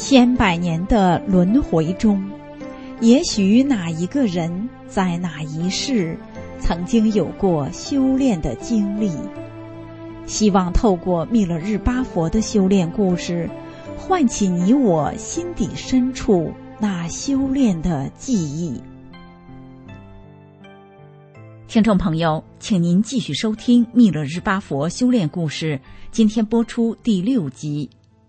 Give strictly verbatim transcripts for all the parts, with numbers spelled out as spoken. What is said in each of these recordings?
千百年的轮回中，也许哪一个人在哪一世曾经有过修炼的经历，希望透过密勒日巴佛的修炼故事，唤起你我心底深处那修炼的记忆。听众朋友，请您继续收听密勒日巴佛修炼故事，今天播出第六集。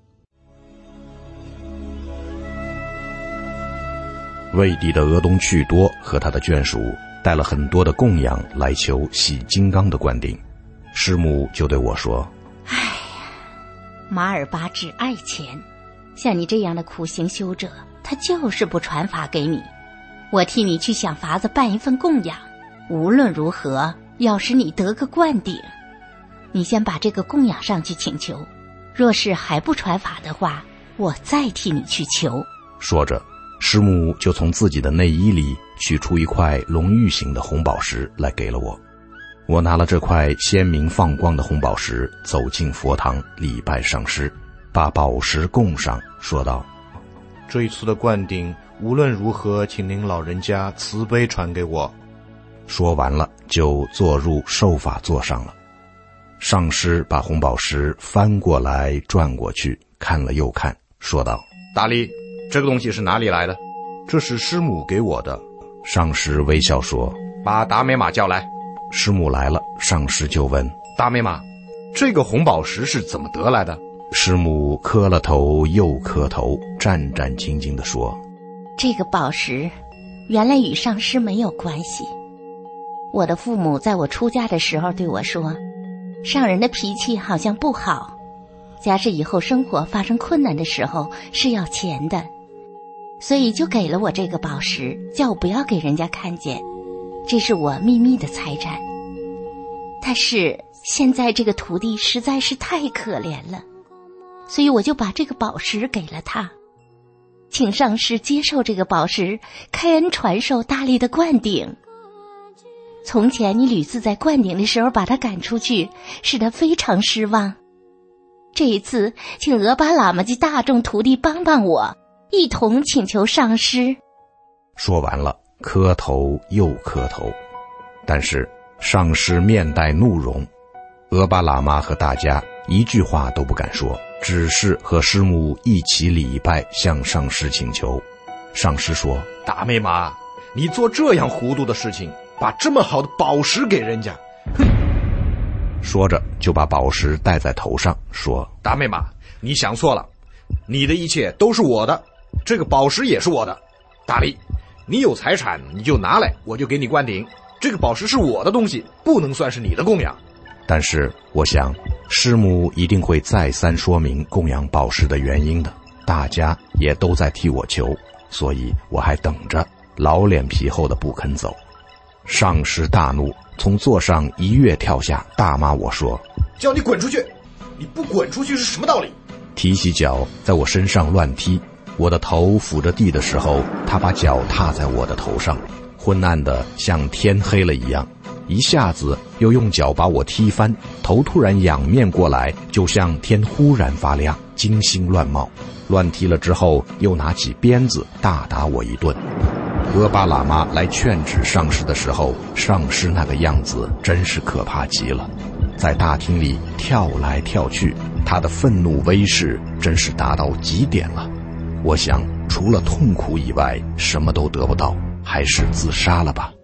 魏帝的额东去多和他的眷属带了很多的供养来求洗金刚的灌顶，师母就对我说： 哎呀，马尔巴只爱钱，像你这样的苦行修者，他就是不传法给你，我替你去想法子办一份供养，无论如何要使你得个灌顶，你先把这个供养上去请求，若是还不传法的话，我再替你去求。 说着，师母就从自己的内衣里取出一块龙玉形的红宝石来给了我。我拿了这块鲜明放光的红宝石，走进佛堂礼拜上师，把宝石供上，说道： 这一次的灌顶无论如何请您老人家慈悲传给我。 说完了就坐入受法座上了。上师把红宝石翻过来转过去，看了又看，说道： 大力，这个东西是哪里来的？这是师母给我的。 上师微笑说： 把达美玛叫来。 师母来了，上师就问： 达美玛，这个红宝石是怎么得来的？ 师母磕了头又磕头，战战兢兢地说： 这个宝石原来与上师没有关系。我的父母在我出家的时候对我说，上人的脾气好像不好，假使以后生活发生困难的时候是要钱的，所以就给了我这个宝石，叫我不要给人家看见，这是我秘密的财产。但是现在这个徒弟实在是太可怜了，所以我就把这个宝石给了他，请上师接受这个宝石，开恩传授大力的灌顶。从前你屡次在灌顶的时候把他赶出去，使他非常失望。这一次请额巴喇嘛及大众徒弟帮帮我，一同请求上师。 说完了，磕头又磕头，但是上师面带怒容，额巴喇嘛和大家一句话都不敢说，只是和师母一起礼拜，向上师请求。上师说： 达美玛，你做这样糊涂的事情，把这么好的宝石给人家，哼！ 说着就把宝石戴在头上，说： 达美玛，你想错了，你的一切都是我的，这个宝石也是我的。大力，你有财产你就拿来，我就给你灌顶，这个宝石是我的东西，不能算是你的供养。 但是我想师母一定会再三说明供养宝石的原因的，大家也都在替我求，所以我还等着，老脸皮厚的不肯走。上师大怒，从座上一跃跳下，大骂我说： 叫你滚出去，你不滚出去是什么道理？ 提起脚在我身上乱踢，我的头抚着地的时候，他把脚踏在我的头上，昏暗的像天黑了一样，一下子又用脚把我踢翻，头突然仰面过来，就像天忽然发亮，金星乱冒。乱踢了之后，又拿起鞭子大打我一顿。额巴喇嘛来劝止上师的时候，上师那个样子真是可怕极了，在大厅里跳来跳去，他的愤怒威势真是达到极点了。我想除了痛苦以外什么都得不到，还是自杀了吧。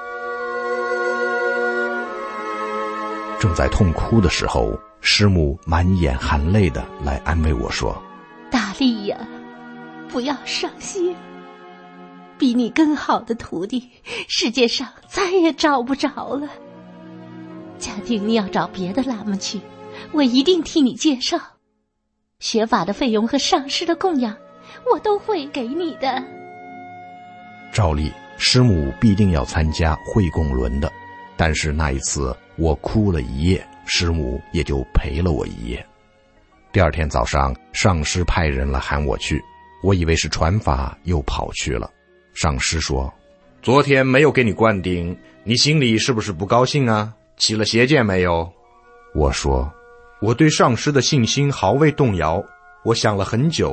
正在痛哭的时候，师母满眼含泪的来安慰我说： 大力呀，不要伤心，比你更好的徒弟世界上再也找不着了。假定你要找别的喇嘛去，我一定替你介绍，学法的费用和上师的供养我都会给你的。 照例师母必定要参加会供轮的，但是那一次我哭了一夜，师母也就陪了我一夜。第二天早上，上师派人来喊我去，我以为是传法，又跑去了。上师说： 昨天没有给你灌顶，你心里是不是不高兴啊？起了邪见没有？ 我说： 我对上师的信心毫未动摇，我想了很久，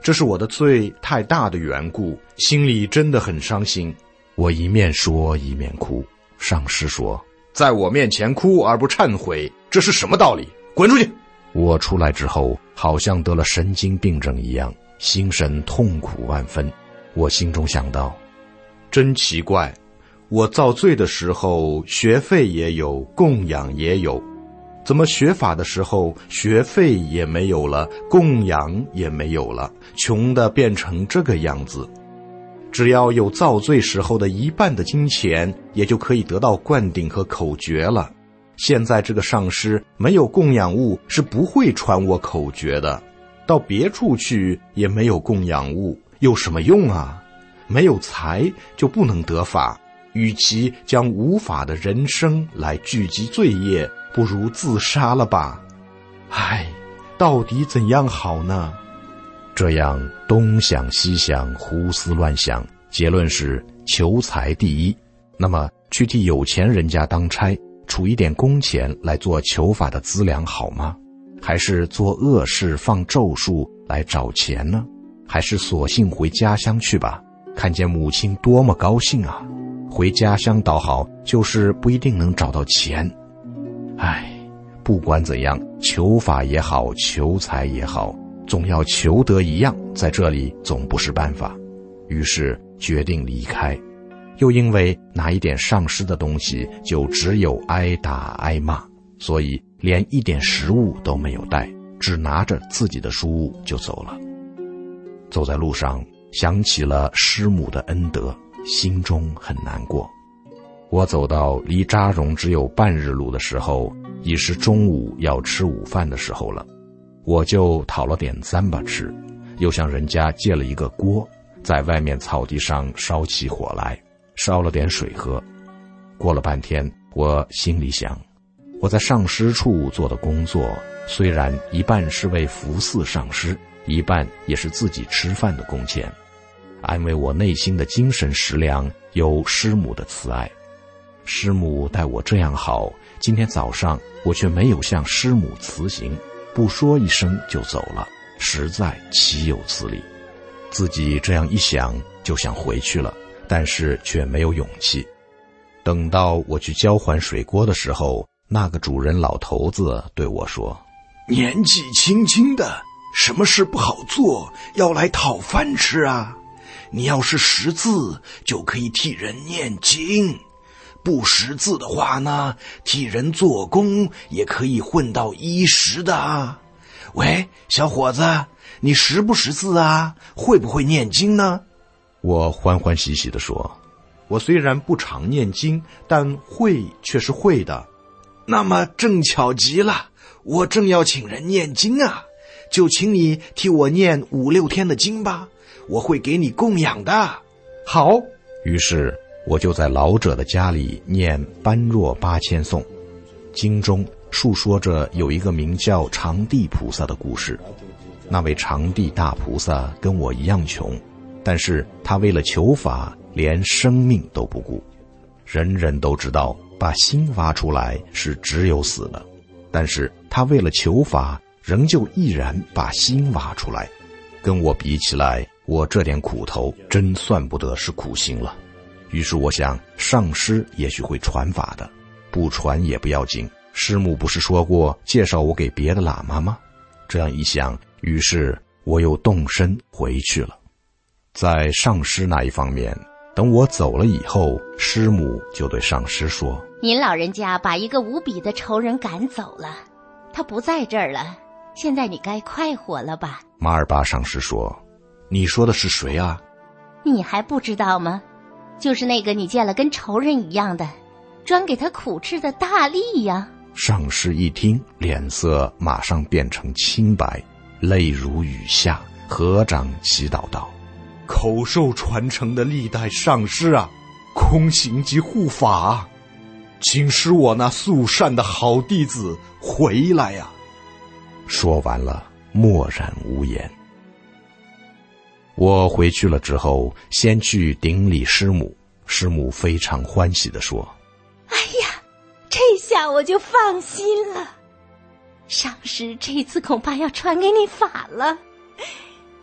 这是我的罪太大的缘故，心里真的很伤心。 我一面说一面哭。上师说， 在我面前哭而不忏悔，这是什么道理？滚出去！ 我出来之后，好像得了神经病症一样，心神痛苦万分。我心中想到， 真奇怪，我造罪的时候学费也有，供养也有，怎么学法的时候学费也没有了，供养也没有了，穷的变成这个样子。只要有造罪时候的一半的金钱，也就可以得到灌顶和口诀了。现在这个上师没有供养物，是不会传我口诀的，到别处去也没有供养物，有什么用啊？没有财就不能得法，与其将无法的人生来聚集罪业，不如自杀了吧。唉，到底怎样好呢？ 这样东想西想，胡思乱想，结论是求财第一。那么去替有钱人家当差，出一点工钱来做求法的资粮好吗？还是做恶事放咒术来找钱呢？还是索性回家乡去吧？看见母亲多么高兴啊！回家乡倒好，就是不一定能找到钱。唉，不管怎样，求法也好，求财也好，总要求得一样，在这里总不是办法。于是决定离开，又因为拿一点上师的东西，就只有挨打挨骂，所以连一点食物都没有带，只拿着自己的书物就走了。走在路上，想起了师母的恩德，心中很难过。我走到离扎荣只有半日路的时候，已是中午要吃午饭的时候了。我就讨了点糌粑吃，又向人家借了一个锅，在外面草地上烧起火来，烧了点水喝。过了半天，我心里想，我在上师处做的工作，虽然一半是为服侍上师，一半也是自己吃饭的工钱，安慰我内心的精神食粮有师母的慈爱。师母待我这样好，今天早上我却没有向师母辞行，不说一声就走了，实在岂有此理。自己这样一想，就想回去了，但是却没有勇气。等到我去交还水锅的时候，那个主人老头子对我说， 年纪轻轻的，什么事不好做，要来讨饭吃啊？你要是识字，就可以替人念经；不识字的话呢，替人做工也可以混到衣食的啊。喂，小伙子，你识不识字啊？会不会念经呢？ 我欢欢喜喜地说， 我虽然不常念经，但会却是会的。 那么正巧极了，我正要请人念经啊，就请你替我念五六天的经吧，我会给你供养的。 好。 于是我就在老者的家里念般若八千颂。经中述说着有一个名叫长地菩萨的故事。那位长地大菩萨跟我一样穷，但是他为了求法，连生命都不顾。人人都知道把心挖出来是只有死的，但是他为了求法，仍旧毅然把心挖出来。跟我比起来，我这点苦头真算不得是苦行了。于是我想，上师也许会传法的，不传也不要紧，师母不是说过介绍我给别的喇嘛吗？这样一想，于是我又动身回去了。在上师那一方面，等我走了以后，师母就对上师说， 您老人家把一个无比的仇人赶走了，他不在这儿了，现在你该快活了吧？ 马尔巴上师说，你说的是谁啊？ 你还不知道吗？就是那个你见了跟仇人一样的，专给他苦吃的大力呀。 上师一听，脸色马上变成青白，泪如雨下，合掌祈祷道， 口授传承的历代上师啊，空行及护法，请使我那素善的好弟子回来呀、啊！ 说完了，默然无言。我回去了之后，先去顶礼师母，师母非常欢喜地说， 哎呀，这下我就放心了，上师这次恐怕要传给你法了。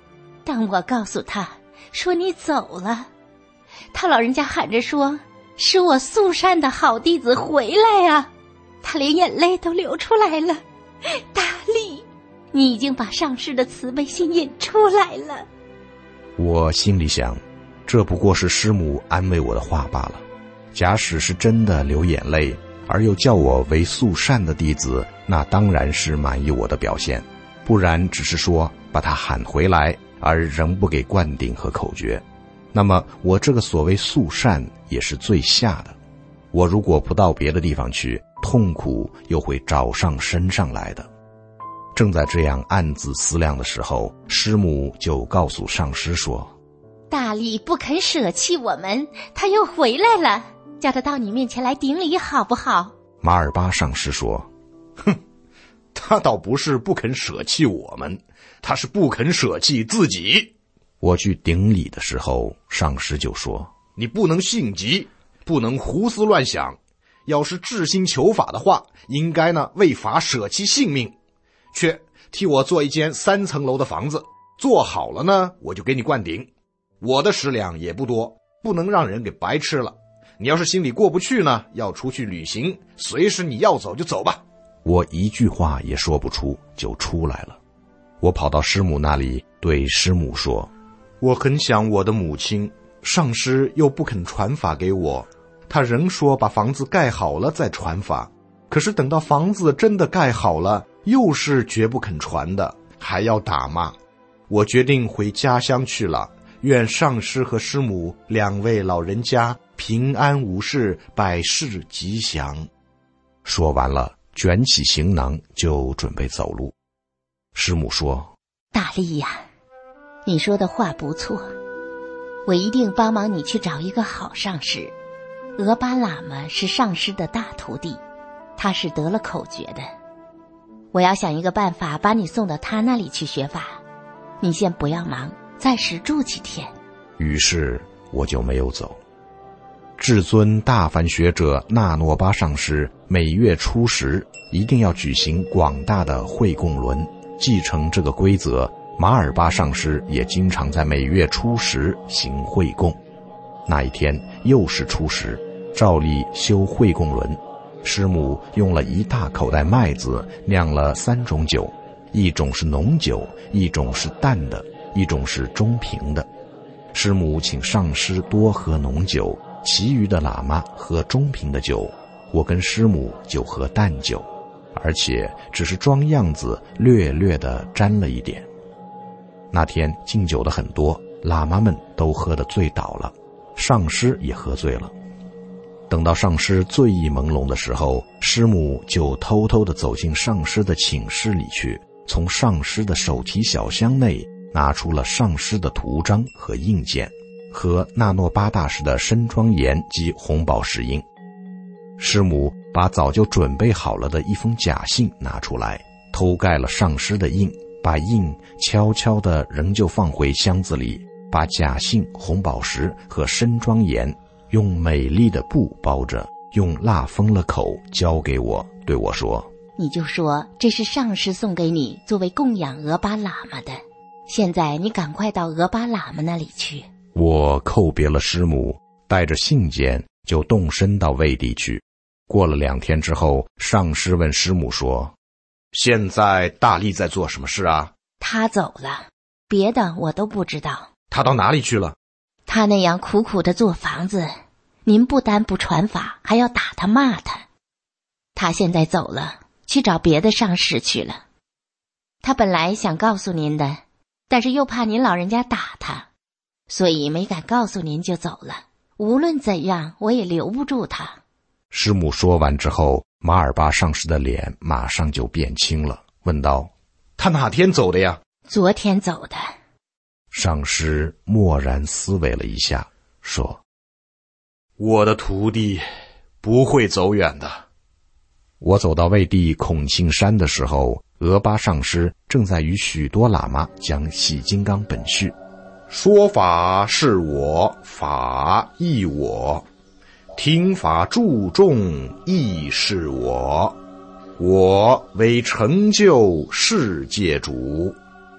当我告诉他说你走了，他老人家喊着说是我素善的好弟子回来啊，他连眼泪都流出来了。大力，你已经把上师的慈悲心引出来了。 我心里想，这不过是师母安慰我的话罢了。假使是真的流眼泪，而又叫我为素善的弟子，那当然是满意我的表现，不然只是说把他喊回来，而仍不给灌顶和口诀，那么我这个所谓素善也是最下的。我如果不到别的地方去，痛苦又会找上身上来的。正在这样暗自思量的时候，师母就告诉上师说， 大力不肯舍弃我们，他又回来了，叫他到你面前来顶礼好不好？ 马尔巴上师说， 哼，他倒不是不肯舍弃我们，他是不肯舍弃自己。 我去顶礼的时候，上师就说， 你不能性急，不能胡思乱想，要是至心求法的话，应该呢为法舍弃性命，却替我做一间三层楼的房子，做好了呢我就给你灌顶。我的食粮也不多，不能让人给白吃了。你要是心里过不去呢，要出去旅行，随时你要走就走吧。 我一句话也说不出，就出来了。我跑到师母那里，对师母说， 我很想我的母亲，上师又不肯传法给我，他仍说把房子盖好了再传法，可是等到房子真的盖好了，又是绝不肯传的，还要打骂。我决定回家乡去了，愿上师和师母两位老人家平安无事，百事吉祥。 说完了，卷起行囊就准备走路。师母说， 大力呀，你说的话不错，我一定帮忙你去找一个好上师。俄巴喇嘛是上师的大徒弟，他是得了口诀的，我要想一个办法把你送到他那里去学法。你先不要忙，暂时住几天。 于是我就没有走。至尊大梵学者纳诺巴上师每月初十一定要举行广大的会供轮，继承这个规则，马尔巴上师也经常在每月初十行会供。那一天又是初十，照例修会供轮。师母用了一大口袋麦子酿了三种酒，一种是浓酒，一种是淡的，一种是中平的。师母请上师多喝浓酒，其余的喇嘛喝中平的酒，我跟师母就喝淡酒，而且只是装样子略略地沾了一点。那天敬酒的很多，喇嘛们都喝得醉倒了，上师也喝醉了。等到上师醉意朦胧的时候，师母就偷偷地走进上师的寝室里去，从上师的手提小箱内拿出了上师的图章和印件，和纳诺巴大师的身庄严及红宝石印。师母把早就准备好了的一封假信拿出来，偷盖了上师的印，把印悄悄地仍旧放回箱子里，把假信、红宝石和身庄严用美丽的布包着，用蜡封了口，交给我，对我说， 你就说这是上师送给你作为供养俄巴喇嘛的，现在你赶快到俄巴喇嘛那里去。 我叩别了师母，带着信件就动身到魏地去。过了两天之后，上师问师母说， 现在大力在做什么事啊？ 他走了，别的我都不知道。 他到哪里去了？ 他那样苦苦地做房子，您不单不传法，还要打他骂他。他现在走了，去找别的上师去了。他本来想告诉您的，但是又怕您老人家打他，所以没敢告诉您就走了。无论怎样，我也留不住他。 师母说完之后，马尔巴上师的脸马上就变青了，问道， 他哪天走的呀？ 昨天走的。 上师默然思维了一下，说， 我的徒弟不会走远的。 我走到魏地孔庆山的时候，俄巴上师正在与许多喇嘛讲洗金刚本序。 说法是我，法亦我，听法注重亦是我，我为成就世界主。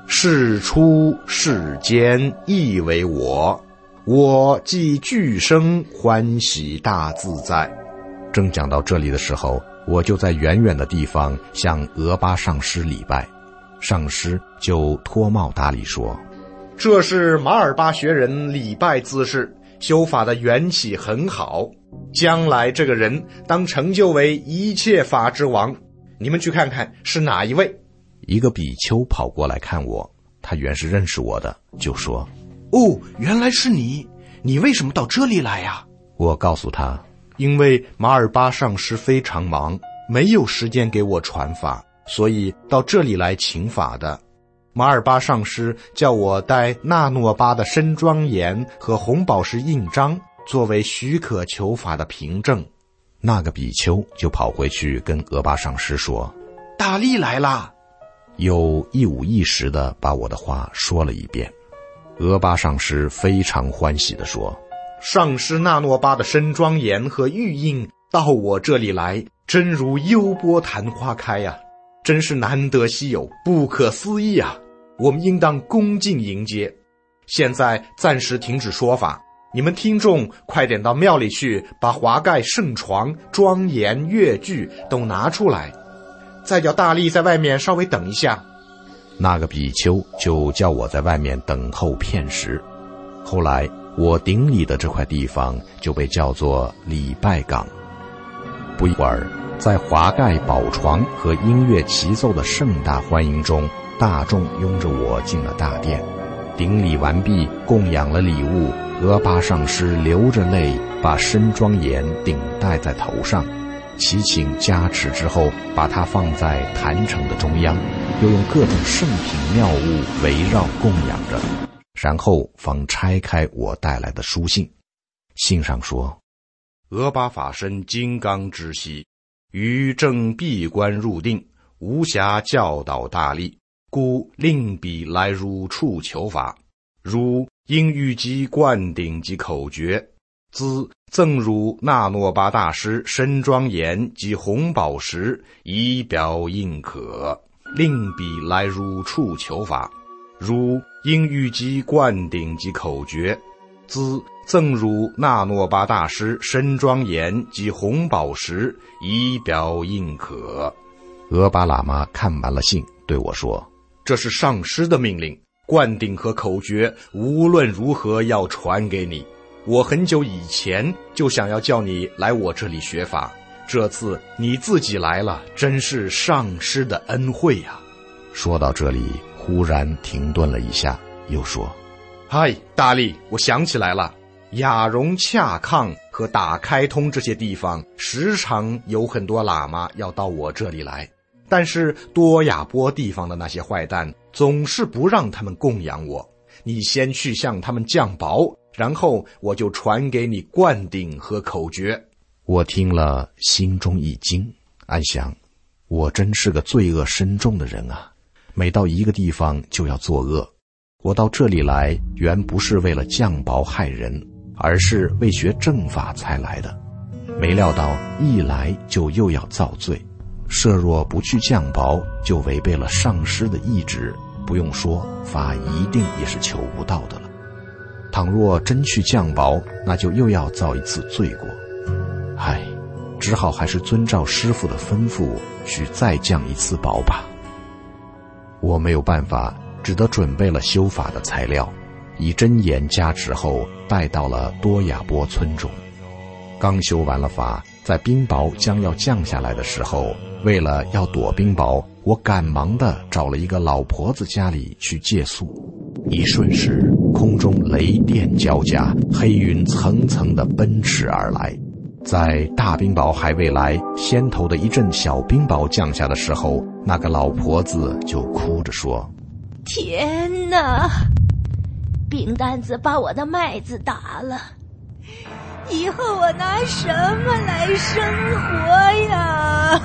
事出世间亦为我，我既俱生欢喜大自在。 正讲到这里的时候，我就在远远的地方向俄巴上师礼拜，上师就脱帽打礼说： 这是马尔巴学人礼拜姿势，修法的缘起很好，将来这个人当成就为一切法之王。你们去看看是哪一位。 一个比丘跑过来看我，他原是认识我的，就说： 哦，原来是你，你为什么到这里来呀？ 我告诉他， 因为马尔巴上师非常忙，没有时间给我传法，所以到这里来请法的。马尔巴上师叫我带纳诺巴的深庄严和红宝石印章作为许可求法的凭证。 那个比丘就跑回去跟俄巴上师说： 大力来啦！ 又一五一十地把我的话说了一遍。俄巴上师非常欢喜地说： 上师纳诺巴的深庄严和玉印到我这里来，真如优波昙花开呀、啊，真是难得稀有，不可思议啊！我们应当恭敬迎接。现在暂时停止说法，你们听众快点到庙里去，把华盖圣床、庄严乐具都拿出来，再叫大力在外面稍微等一下。 那个比丘就叫我在外面等候片时。后来我顶礼的这块地方就被叫做礼拜岗。不一会儿，在华盖宝床和音乐齐奏的盛大欢迎中，大众拥着我进了大殿。顶礼完毕，供养了礼物，俄巴上师流着泪把深庄严顶戴在头上，祈请加持之后，把它放在坛城的中央，又用各种圣品妙物围绕供养着，然后方拆开我带来的书信。信上说： 俄巴法身金刚之息，于正闭关入定，无暇教导大力，故令彼来汝处求法。汝应欲及灌顶及口诀，兹赠汝那诺巴大师深庄严及红宝石，以表应可，令彼来汝处求法。汝应欲及灌顶及口诀，兹赠汝那诺巴大师深庄严及红宝石，以表应可。 俄巴喇嘛看完了信，对我说： 这是上师的命令，灌顶和口诀无论如何要传给你。我很久以前就想要叫你来我这里学法，这次你自己来了，真是上师的恩惠呀、啊。 说到这里，忽然停顿了一下，又说： 嗨，大力，我想起来了，雅容恰康和打开通这些地方，时常有很多喇嘛要到我这里来，但是多亚波地方的那些坏蛋总是不让他们供养我。你先去向他们降雹，然后我就传给你灌顶和口诀。 我听了，心中一惊，暗想：我真是个罪恶深重的人啊！每到一个地方就要作恶。我到这里来，原不是为了降雹害人，而是为学正法才来的。没料到一来就又要造罪，设若不去降雹，就违背了上师的意志，不用说，法一定也是求不到的了。倘若真去降雹，那就又要造一次罪过。唉，只好还是遵照师父的吩咐，去再降一次雹吧。我没有办法，只得准备了修法的材料，以真言加持后，带到了多亚波村中。刚修完了法，在冰雹将要降下来的时候，为了要躲冰雹，我赶忙地找了一个老婆子家里去借宿。一瞬时，空中雷电交加，黑云层层地奔驰而来。在大冰雹还未来，先头的一阵小冰雹降下的时候，那个老婆子就哭着说： 天哪，冰担子把我的麦子打了，以后我拿什么来生活呀？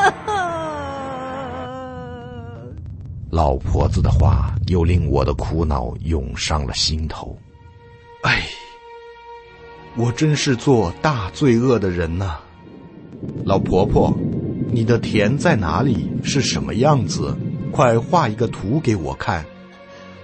老婆子的话又令我的苦恼涌上了心头。 哎，我真是做大罪恶的人呐、啊！老婆婆，你的田在哪里？是什么样子？快画一个图给我看。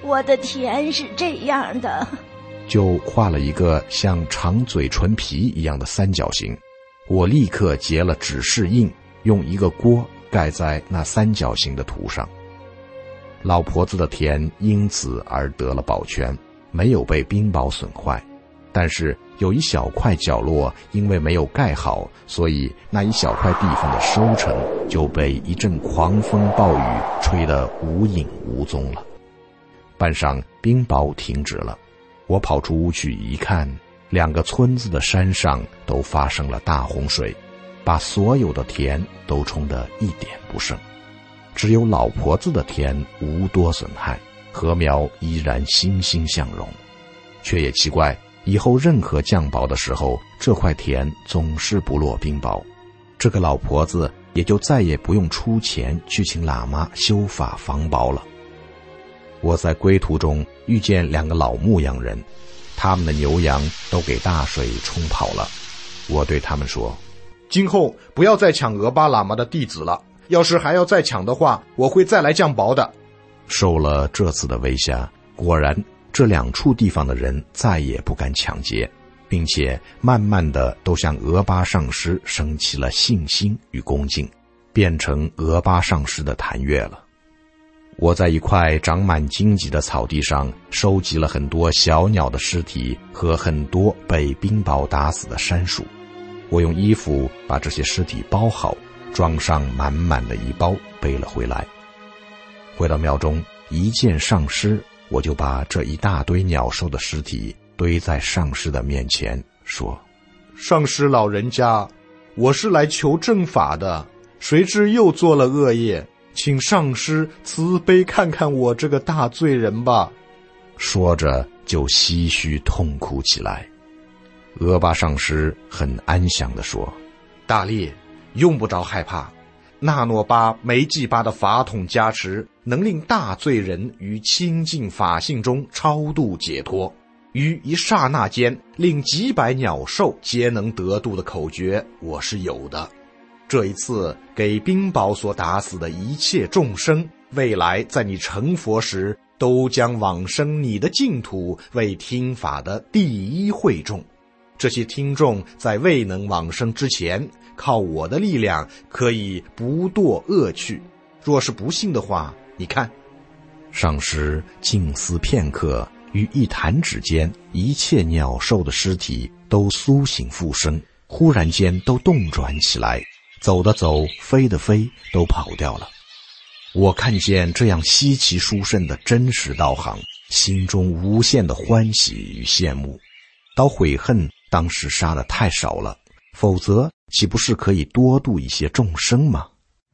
我的田是这样的。 就画了一个像长嘴唇皮一样的三角形。我立刻结了指示印，用一个锅盖在那三角形的图上。老婆子的田因此而得了保全，没有被冰雹损坏。但是有一小块角落因为没有盖好，所以那一小块地方的收成就被一阵狂风暴雨吹得无影无踪了。半晌冰雹停止了，我跑出屋去一看，两个村子的山上都发生了大洪水，把所有的田都冲得一点不剩。只有老婆子的田无多损害，禾苗依然欣欣向荣。却也奇怪，以后任何降雹的时候，这块田总是不落冰雹。这个老婆子也就再也不用出钱去请喇嘛修法防雹了。我在归途中遇见两个老牧羊人，他们的牛羊都给大水冲跑了。我对他们说， 今后不要再抢俄巴喇嘛的弟子了，要是还要再抢的话，我会再来降雹的。 受了这次的威吓，果然这两处地方的人再也不敢抢劫，并且慢慢的都向俄巴上师升起了信心与恭敬，变成俄巴上师的坛乐了。我在一块长满荆棘的草地上收集了很多小鸟的尸体和很多被冰雹打死的山鼠。我用衣服把这些尸体包好，装上满满的一包，背了回来。回到庙中，一见上师，我就把这一大堆鸟兽的尸体堆在上师的面前，说， 上师老人家，我是来求正法的，谁知又做了恶业，请上师慈悲看看我这个大罪人吧。 说着就唏嘘痛哭起来。俄巴上师很安详地说， 大力，用不着害怕，那诺巴梅济巴的法统加持，能令大罪人于清净法性中超度解脱，于一刹那间令几百鸟兽皆能得度的口诀我是有的。这一次给冰雹所打死的一切众生，未来在你成佛时都将往生你的净土，为听法的第一会众。这些听众在未能往生之前，靠我的力量可以不堕恶趣。若是不信的话，你看。 上师静思片刻，于一弹指间，一切鸟兽的尸体都苏醒复生，忽然间都动转起来，走的走，飞的飞，都跑掉了。我看见这样稀奇殊胜的真实道行，心中无限的欢喜与羡慕，倒悔恨当时杀得太少了，否则岂不是可以多度一些众生吗？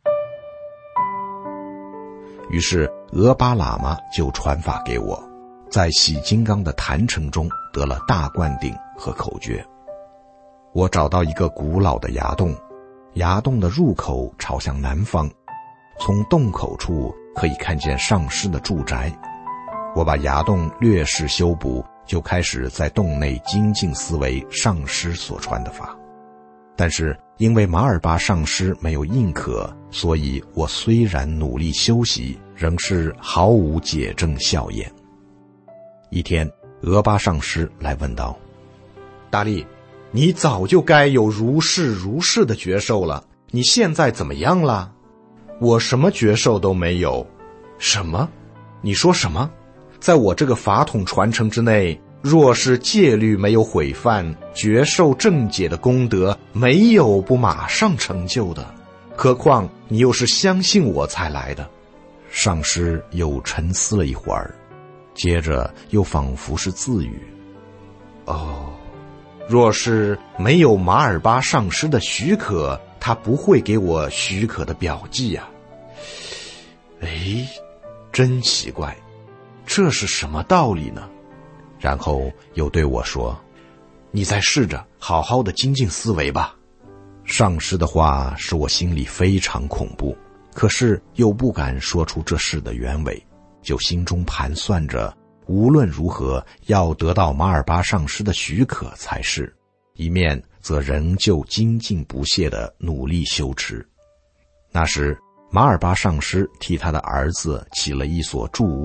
于是俄巴喇嘛就传法给我，在洗金刚的坛城中得了大灌顶和口诀。我找到一个古老的崖洞，崖洞的入口朝向南方，从洞口处可以看见上师的住宅。我把崖洞略施修补，就开始在洞内精进思维上师所传的法。但是因为马尔巴上师没有印可，所以我虽然努力修习，仍是毫无解证效验。一天，俄巴上师来问道， 大力，你早就该有如是如是的觉受了，你现在怎么样了？我什么觉受都没有。什么？你说什么？在我这个法统传承之内，若是戒律没有毁犯，觉受正解的功德没有不马上成就的，何况你又是相信我才来的。 上师又沉思了一会儿，接着又仿佛是自语， 哦，若是没有马尔巴上师的许可，他不会给我许可的表记呀、啊。哎，真奇怪，这是什么道理呢？ 然后又对我说， 你再试着好好的精进思维吧。 上师的话使我心里非常恐怖，可是又不敢说出这事的原委，就心中盘算着无论如何要得到马尔巴上师的许可才是，一面则仍旧精进不懈地努力修持。那时马尔巴上师替他的儿子起了一所住屋，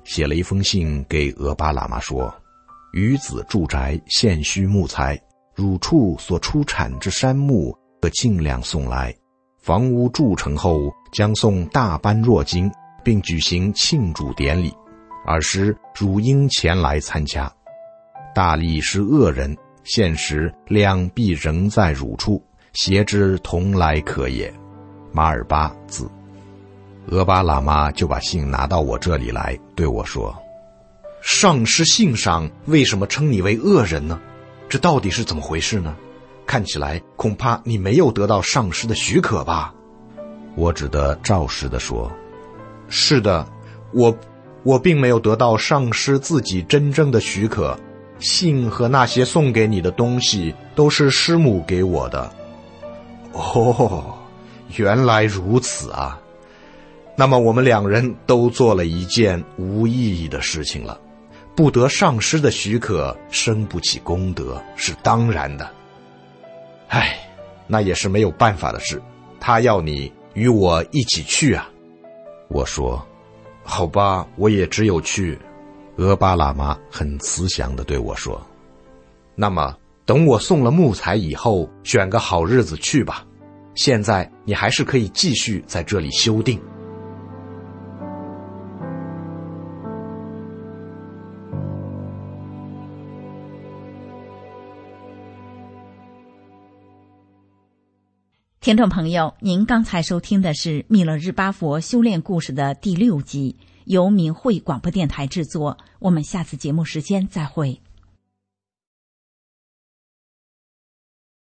写了一封信给俄巴喇嘛说，于子住宅现需木材，汝处所出产之山木可尽量送来，房屋筑成后将送大般若经，并举行庆祝典礼，尔时汝应前来参加。大力是恶人，现时两臂仍在汝处，携之同来可也。马尔巴字。俄巴喇嘛就把信拿到我这里来，对我说， 上师信上为什么称你为恶人呢？这到底是怎么回事呢？看起来恐怕你没有得到上师的许可吧？ 我只得照实的说， 是的，我我并没有得到上师自己真正的许可，信和那些送给你的东西都是师母给我的。哦，原来如此啊。那么我们两人都做了一件无意义的事情了，不得上师的许可，生不起功德是当然的。唉，那也是没有办法的事，他要你与我一起去啊。 我说， 好吧，我也只有去。 俄巴喇嘛很慈祥地对我说， 那么等我送了木材以后，选个好日子去吧。现在你还是可以继续在这里修订。 听众朋友，您刚才收听的是密勒日巴佛修炼故事的第六集，由明慧广播电台制作。我们下次节目时间再会。